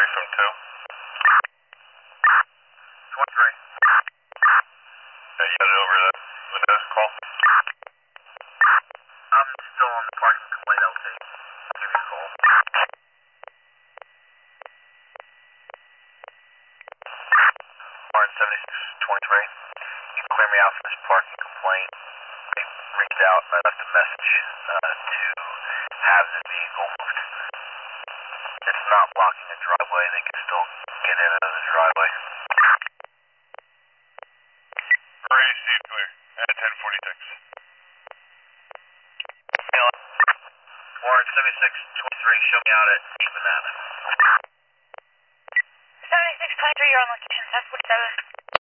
from 2. 23. Yeah, you got it over the windows call? I'm still on the parking complaint LT. Give me a call. Warren 7623. You can clear me out for this parking complaint. They reached out and I left a message to have the vehicle moved. It's not blocking the driveway. They can still get in and out of the driveway. Ready, Steve, clear. At 1046. Warren 7623, show me out at 8 Banana. 7623, you're on location, 1047.